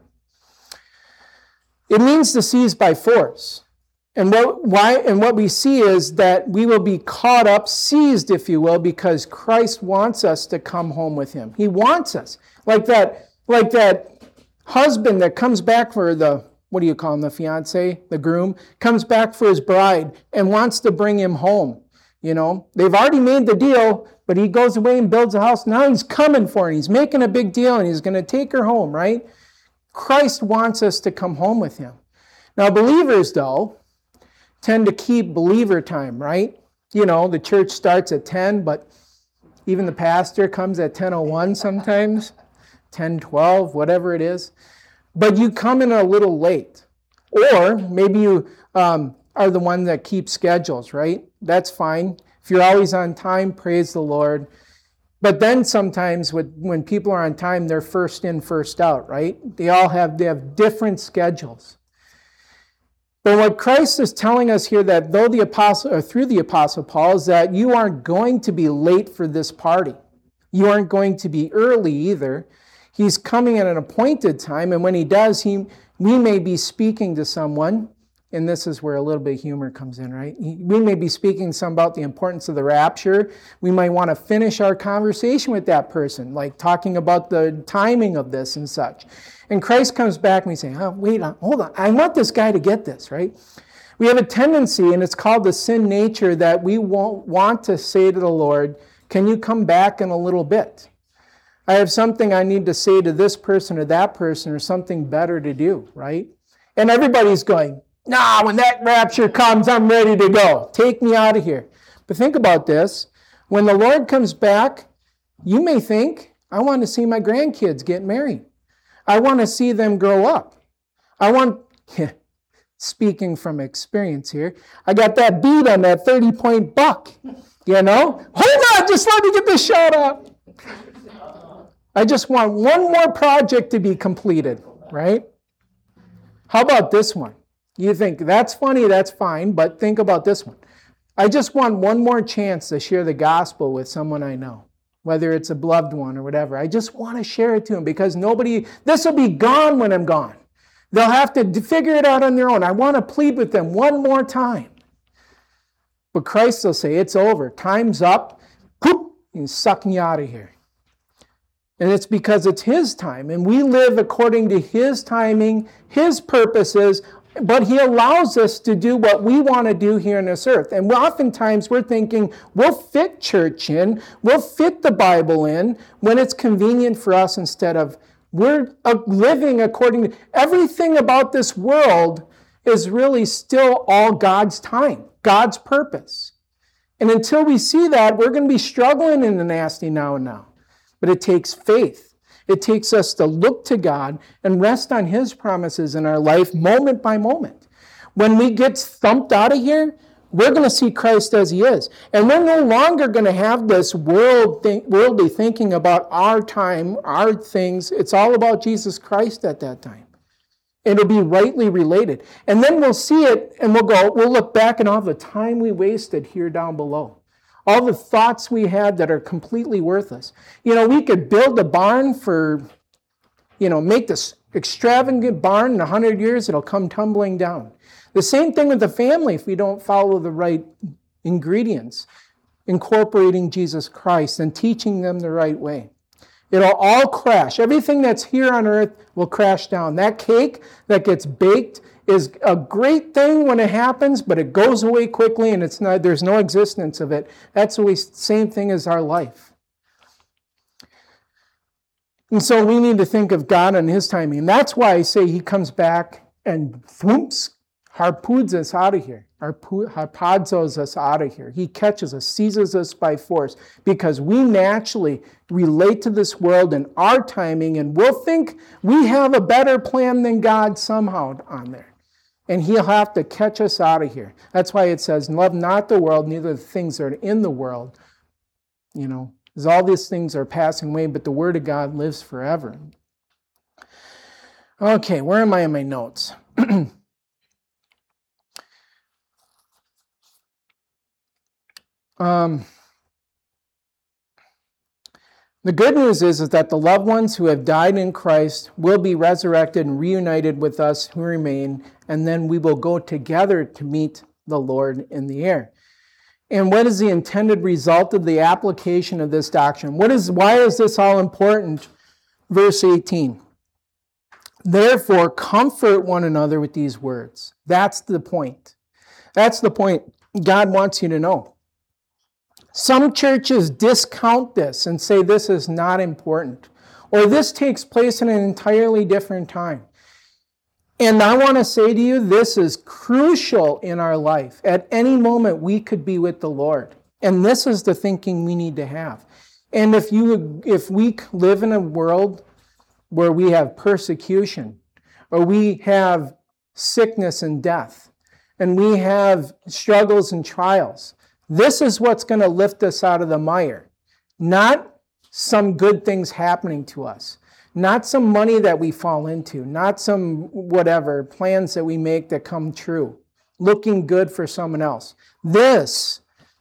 It means to seize by force. And what, why, and what we see is that we will be caught up, seized, if you will, because Christ wants us to come home with him. He wants us. Like that, like that husband that comes back for the, what do you call him, the fiance, the groom, comes back for his bride and wants to bring him home. You know, they've already made the deal, but he goes away and builds a house. Now he's coming for her. He's making a big deal, and he's going to take her home, right? Christ wants us to come home with him. Now, believers, though, tend to keep believer time, right? You know, the church starts at ten, but even the pastor comes at ten oh one sometimes, ten twelve, whatever it is. But you come in a little late. Or maybe you um, are the one that keeps schedules, right? That's fine. If you're always on time, praise the Lord. But then sometimes with, when people are on time, they're first in, first out, right? They all have, they have different schedules. But what Christ is telling us here, that though the apostle, or through the apostle Paul, is that you aren't going to be late for this party. You aren't going to be early either. He's coming at an appointed time, and when he does, he we may be speaking to someone, And this is where a little bit of humor comes in, right? We may be speaking some about the importance of the rapture. We might want to finish our conversation with that person, like talking about the timing of this and such. And Christ comes back and we say, oh, wait, on, hold on. I want this guy to get this, right? We have a tendency, and it's called the sin nature, that we won't want to say to the Lord, can you come back in a little bit? I have something I need to say to this person or that person, or something better to do, right? And everybody's going, nah, when that rapture comes, I'm ready to go. Take me out of here. But think about this. When the Lord comes back, you may think, I want to see my grandkids get married. I want to see them grow up. I want, speaking from experience here, I got that beat on that thirty-point buck, you know? Hold on, just let me get this shot up. I just want one more project to be completed, right? How about this one? You think, that's funny, that's fine, but think about this one. I just want one more chance to share the gospel with someone I know, whether it's a beloved one or whatever. I just want to share it to them because nobody, this will be gone when I'm gone. They'll have to figure it out on their own. I want to plead with them one more time. But Christ will say, it's over. Time's up. Poop, he's sucking you out of here. And it's because it's His time. And we live according to His timing, His purposes, but He allows us to do what we want to do here on this earth. And oftentimes we're thinking, we'll fit church in, we'll fit the Bible in when it's convenient for us, instead of we're living according to everything about this world is really still all God's time, God's purpose. And until we see that, we're going to be struggling in the nasty now and now. But it takes faith. It takes us to look to God and rest on His promises in our life moment by moment. When we get thumped out of here, we're going to see Christ as He is. And we're no longer going to have this world think, worldly thinking about our time, our things. It's all about Jesus Christ at that time. It'll be rightly related. And then we'll see it and we'll go, we'll look back at all the time we wasted here down below. All the thoughts we had that are completely worthless. You know, we could build a barn for, you know, make this extravagant barn in a hundred years, it'll come tumbling down. The same thing with the family if we don't follow the right ingredients, incorporating Jesus Christ and teaching them the right way. It'll all crash. Everything that's here on earth will crash down. That cake that gets baked is a great thing when it happens, but it goes away quickly and it's not, there's no existence of it. That's the same thing as our life. And so we need to think of God and His timing. And that's why I say He comes back and thwoops, harpoons us out of here. Harpazos us out of here. He catches us, seizes us by force, because we naturally relate to this world in our timing, and we'll think we have a better plan than God somehow on there. And He'll have to catch us out of here. That's why it says, love not the world, neither the things that are in the world. You know, because all these things are passing away, but the Word of God lives forever. Okay, where am I in my notes? um, the good news is, is that the loved ones who have died in Christ will be resurrected and reunited with us who remain, and then we will go together to meet the Lord in the air. And what is the intended result of the application of this doctrine? What is, why is this all important? Verse eighteen. Therefore, comfort one another with these words. That's the point. That's the point God wants you to know. Some churches discount this and say this is not important, or this takes place in an entirely different time. And I want to say to you, this is crucial in our life. At any moment, we could be with the Lord. And this is the thinking we need to have. And if you, if we live in a world where we have persecution, or we have sickness and death, and we have struggles and trials, this is what's going to lift us out of the mire. Not some good things happening to us. Not some money that we fall into. Not some whatever, plans that we make that come true. Looking good for someone else. This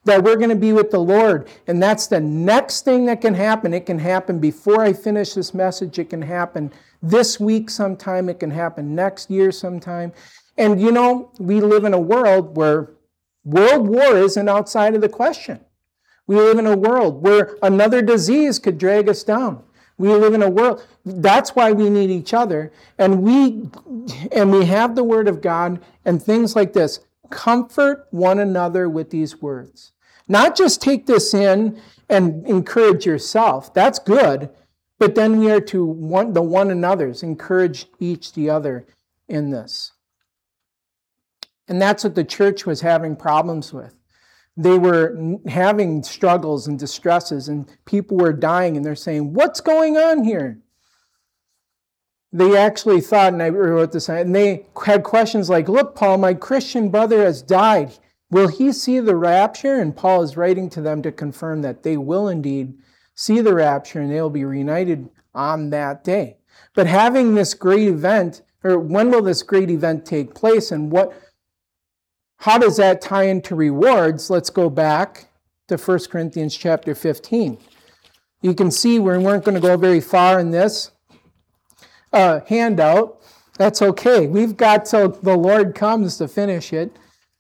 that we're going to be with the Lord. And that's the next thing that can happen. It can happen before I finish this message. It can happen this week sometime. It can happen next year sometime. And you know, we live in a world where world war isn't outside of the question. We live in a world where another disease could drag us down. We live in a world, that's why we need each other. And we and we have the Word of God and things like this. Comfort one another with these words. Not just take this in and encourage yourself. That's good. But then we are to one, the one another's, encourage each the other in this. And that's what the church was having problems with. They were having struggles and distresses, and people were dying, and they're saying, what's going on here? They actually thought, and I wrote this, and they had questions like, look, Paul, my Christian brother has died. Will he see the rapture? And Paul is writing to them to confirm that they will indeed see the rapture, and they will be reunited on that day. But having this great event, or when will this great event take place, and what how does that tie into rewards? Let's go back to First Corinthians chapter fifteen. You can see we weren't going to go very far in this uh, handout. That's okay. We've got till the Lord comes to finish it.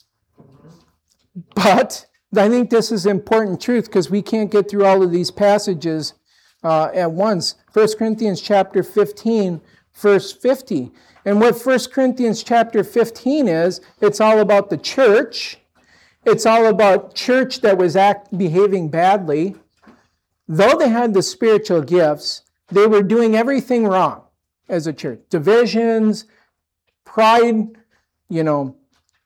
But I think this is important truth because we can't get through all of these passages uh, at once. First Corinthians chapter fifteen, verse fifty. And what First Corinthians chapter fifteen is, it's all about the church. It's all about church that was act, behaving badly. Though they had the spiritual gifts, they were doing everything wrong as a church. Divisions, pride, you know,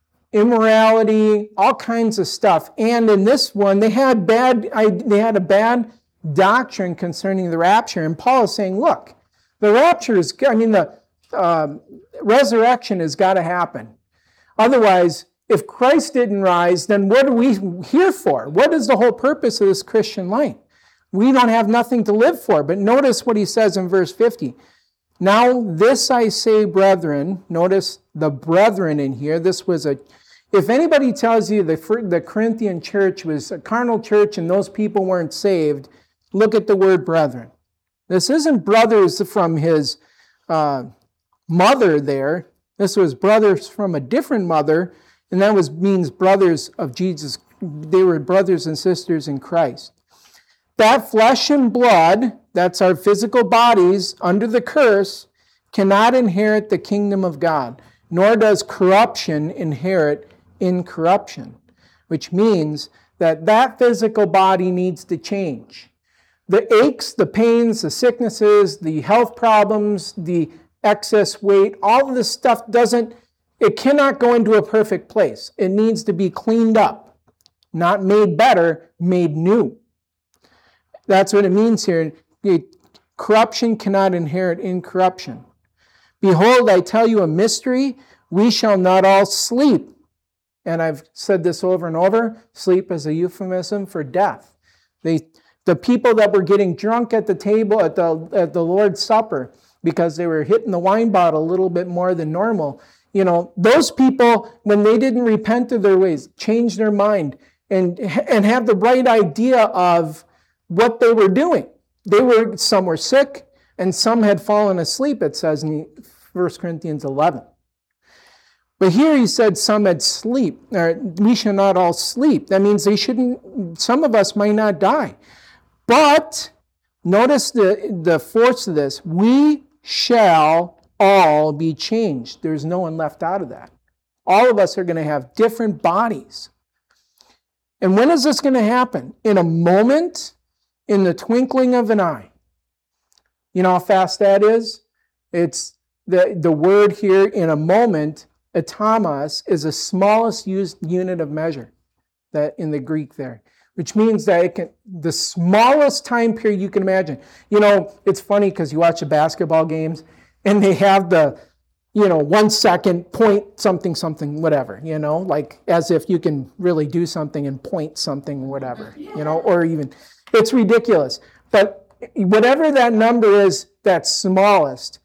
immorality, all kinds of stuff. And in this one, they had bad. They had a bad doctrine concerning the rapture. And Paul is saying, look, the rapture is, I mean, the Um, resurrection has got to happen. Otherwise, if Christ didn't rise, then what are we here for? What is the whole purpose of this Christian life? We don't have nothing to live for. But notice what he says in verse fifty. Now this I say, brethren, notice the brethren in here. This was a, if anybody tells you the, the Corinthian church was a carnal church and those people weren't saved, look at the word brethren. This isn't brothers from his uh, mother there. This was brothers from a different mother, and that was means brothers of Jesus. They were brothers and sisters in Christ. That flesh and blood, that's our physical bodies under the curse, cannot inherit the kingdom of God, nor does corruption inherit incorruption, which means that that physical body needs to change. The aches, the pains, the sicknesses, the health problems, the excess weight, all of this stuff doesn't, it cannot go into a perfect place. It needs to be cleaned up, not made better, made new. That's what it means here. Corruption cannot inherit incorruption. Behold, I tell you a mystery, we shall not all sleep. And I've said this over and over, sleep is a euphemism for death. They, the people that were getting drunk at the table, at the, at the Lord's Supper, because they were hitting the wine bottle a little bit more than normal. You know, those people, when they didn't repent of their ways, change their mind, and, and have the right idea of what they were doing. They were, some were sick, and some had fallen asleep, it says in First Corinthians eleven. But here he said some had sleep, or we shall not all sleep. That means they shouldn't, some of us might not die. But notice the, the force of this. We shall all be changed. There's no one left out of that. All of us are going to have different bodies. And when is this going to happen? In a moment, in the twinkling of an eye. You know how fast that is? It's the, the word here, in a moment, atomos, is the smallest used unit of measure that in the Greek there. Which means that it can, the smallest time period you can imagine. You know, it's funny because you watch the basketball games and they have the, you know, one second, point something, something, whatever, you know, like as if you can really do something and point something, whatever, you know, or even, it's ridiculous. But whatever that number is, that's smallest,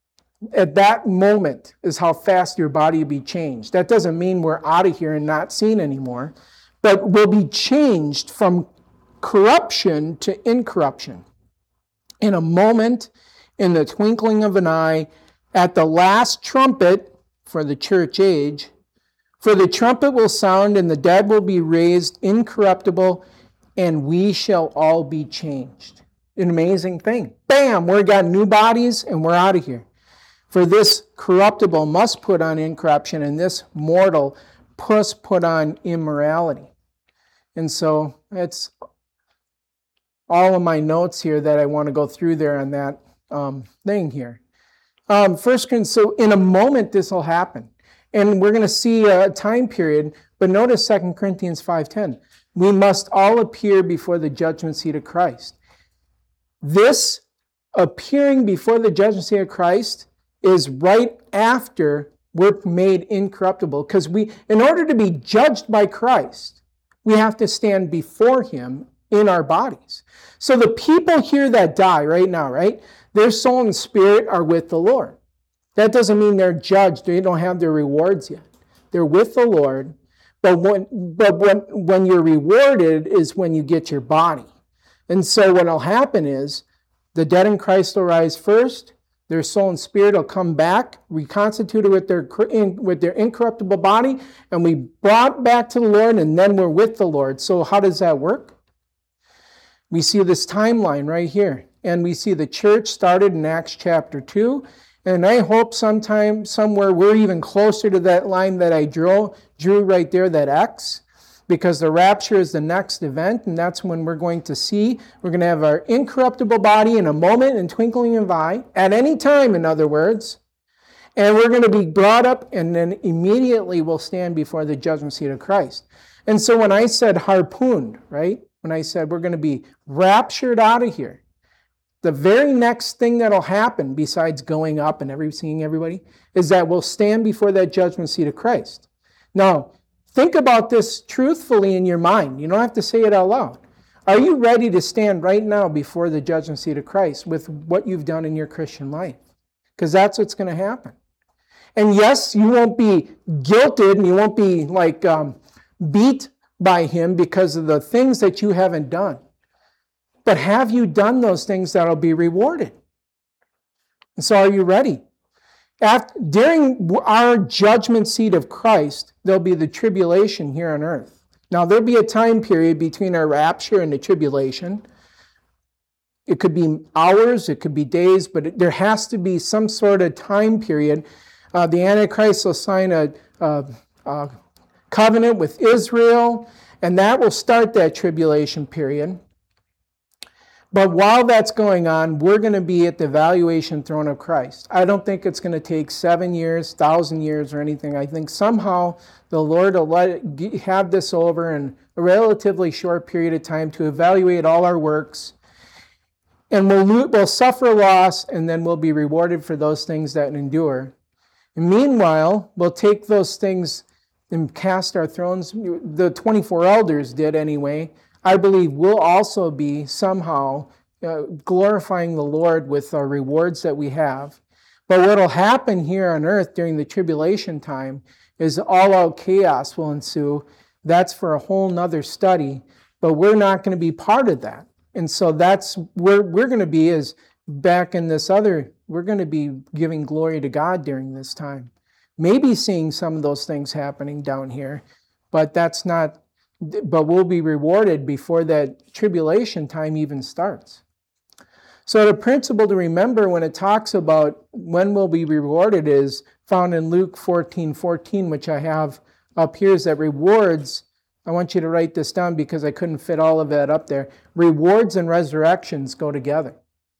at that moment is how fast your body will be changed. That doesn't mean we're out of here and not seen anymore. but will be changed from corruption to incorruption in a moment, in the twinkling of an eye, at the last trumpet for the church age. For the trumpet will sound, and the dead will be raised incorruptible, and we shall all be changed. An amazing thing. Bam! We've got new bodies, and we're out of here. For this corruptible must put on incorruption, and this mortal must put on immorality. And so it's all of my notes here that I want to go through there on that um, thing here. Um, first, so in a moment this will happen. And we're going to see a time period, but notice Second Corinthians five ten. We must all appear before the judgment seat of Christ. This appearing before the judgment seat of Christ is right after we're made incorruptible. Because we, in order to be judged by Christ, we have to stand before Him in our bodies. So the people here that die right now, right? Their soul and spirit are with the Lord. That doesn't mean they're judged. They don't have their rewards yet. They're with the Lord. But when, but when, when you're rewarded is when you get your body. And so what will happen is the dead in Christ will rise first. Their soul and spirit will come back, reconstituted with their, with their incorruptible body, and we brought back to the Lord, and then we're with the Lord. So how does that work? We see this timeline right here. And we see the church started in Acts chapter two. And I hope sometime, somewhere, we're even closer to that line that I drew, drew right there, that X, because the rapture is the next event, and that's when we're going to see, we're going to have our incorruptible body in a moment, in twinkling of an eye, at any time, in other words, and we're going to be brought up, and then immediately we'll stand before the judgment seat of Christ. And so when I said harpooned, right, when I said we're going to be raptured out of here, the very next thing that'll happen, besides going up and every, seeing everybody, is that we'll stand before that judgment seat of Christ. Now, think about this truthfully in your mind. You don't have to say it out loud. Are you ready to stand right now before the judgment seat of Christ with what you've done in your Christian life? Because that's what's going to happen. And yes, you won't be guilted and you won't be like um, beat by Him because of the things that you haven't done. But have you done those things that'll be rewarded? And so are you ready? After, during our judgment seat of Christ, there'll be the tribulation here on earth. Now, there'll be a time period between our rapture and the tribulation. It could be hours, it could be days, but it, there has to be some sort of time period. Uh, the Antichrist will sign a, a, a covenant with Israel, and that will start that tribulation period. But while that's going on, we're going to be at the valuation throne of Christ. I don't think it's going to take seven years, thousand years, or anything. I think somehow the Lord will let it, have this over in a relatively short period of time to evaluate all our works. And we'll, we'll suffer loss, and then we'll be rewarded for those things that endure. And meanwhile, we'll take those things and cast our thrones. The twenty-four elders did anyway. I believe we'll also be somehow uh, glorifying the Lord with our rewards that we have. But what will happen here on earth during the tribulation time is all-out chaos will ensue. That's for a whole nother study, but we're not going to be part of that. And so that's where we're going to be is back in this other, we're going to be giving glory to God during this time. Maybe seeing some of those things happening down here, but that's not but we'll be rewarded before that tribulation time even starts. So the principle to remember when it talks about when we'll be rewarded is found in Luke fourteen fourteen, which I have up here, is that rewards, I want you to write this down because I couldn't fit all of that up there. Rewards and resurrections go together.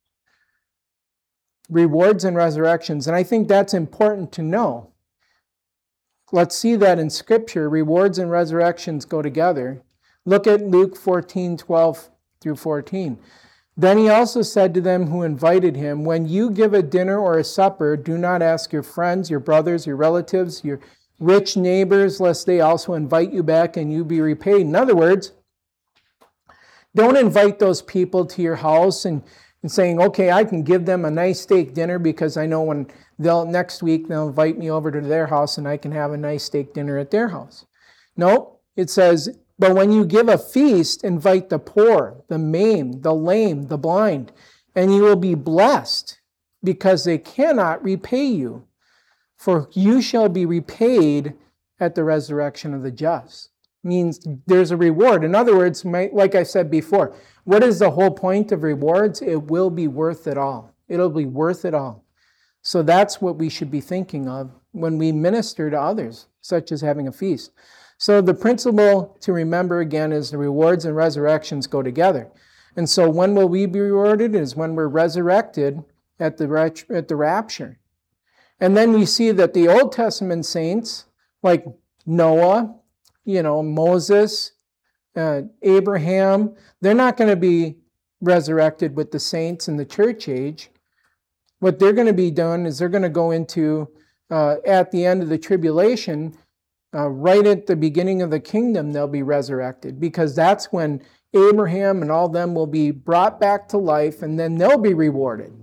Rewards and resurrections. And I think that's important to know. Let's see that in Scripture. Rewards and resurrections go together. Look at Luke fourteen twelve through fourteen. Then he also said to them who invited him, when you give a dinner or a supper, do not ask your friends, your brothers, your relatives, your rich neighbors, lest they also invite you back and you be repaid. In other words, don't invite those people to your house and, and saying, okay, I can give them a nice steak dinner because I know when they'll next week they'll invite me over to their house and I can have a nice steak dinner at their house. No, it says, But when you give a feast, invite the poor, the maimed, the lame, the blind, and you will be blessed, because they cannot repay you. For you shall be repaid at the resurrection of the just. Means there's a reward. In other words, like I said before, what is the whole point of rewards? It will be worth it all. It'll be worth it all. So that's what we should be thinking of when we minister to others, such as having a feast. So the principle to remember again is the rewards and resurrections go together. And so when will we be rewarded? Is when we're resurrected at the at the rapture. And then we see that the Old Testament saints, like Noah, you know, Moses, uh, Abraham, they're not going to be resurrected with the saints in the church age. What they're going to be done is they're going to go into, uh, at the end of the tribulation, uh, right at the beginning of the kingdom, they'll be resurrected, because that's when Abraham and all them will be brought back to life, and then they'll be rewarded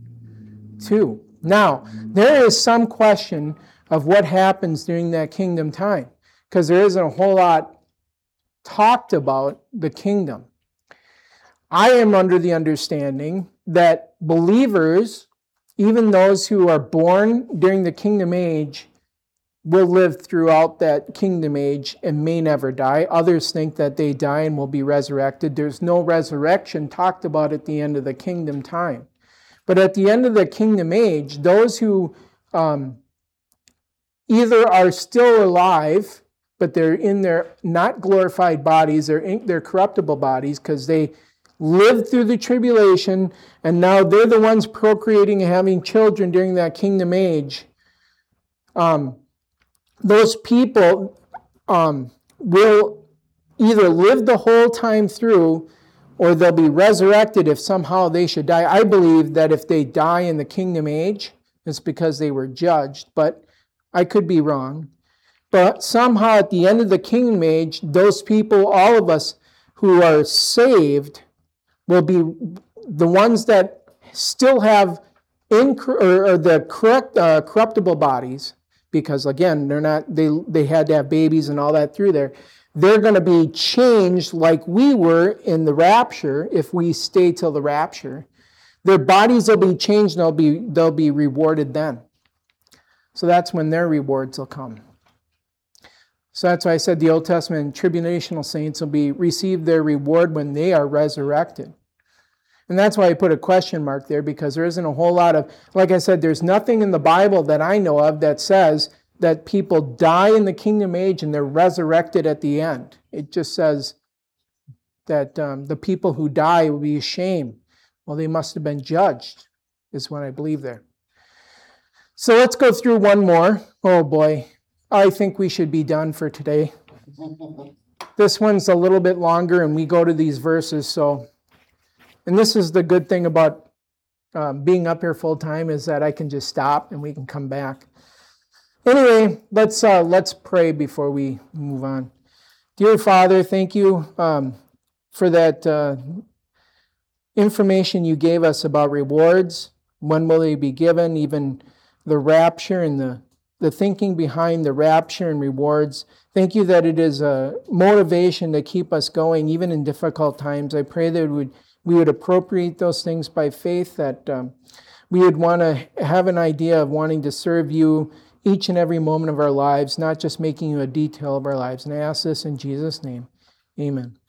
too. Now, there is some question of what happens during that kingdom time, because there isn't a whole lot talked about the kingdom. I am under the understanding that believers, even those who are born during the kingdom age, will live throughout that kingdom age and may never die. Others think that they die and will be resurrected. There's no resurrection talked about at the end of the kingdom time. But at the end of the kingdom age, those who um, either are still alive, but they're in their not glorified bodies, they're in their corruptible bodies, because they lived through the tribulation, and now they're the ones procreating and having children during that kingdom age. Um, those people um, will either live the whole time through, or they'll be resurrected if somehow they should die. I believe that if they die in the kingdom age, it's because they were judged, but I could be wrong. But somehow at the end of the kingdom age, those people, all of us who are saved, will be the ones that still have inc- or, or the correct uh, corruptible bodies, because again, they're not they they had to have babies and all that through there. They're going to be changed like we were in the rapture if we stay till the rapture. Their bodies will be changed and they'll be they'll be rewarded then. So that's when their rewards will come. So that's why I said the Old Testament tribulational saints will be receive their reward when they are resurrected. And that's why I put a question mark there, because there isn't a whole lot of, like I said, there's nothing in the Bible that I know of that says that people die in the kingdom age and they're resurrected at the end. It just says that um, the people who die will be ashamed. Well, they must have been judged, is what I believe there. So let's go through one more. Oh boy, I think we should be done for today. This one's a little bit longer and we go to these verses, so... And this is the good thing about um, being up here full time, is that I can just stop and we can come back. Anyway, let's uh, let's pray before we move on. Dear Father, thank you um, for that uh, information you gave us about rewards. When will they be given? Even the rapture and the, the thinking behind the rapture and rewards. Thank you that it is a motivation to keep us going even in difficult times. I pray that it would we would appropriate those things by faith, that um, we would want to have an idea of wanting to serve you each and every moment of our lives, not just making you a detail of our lives. And I ask this in Jesus' name. Amen.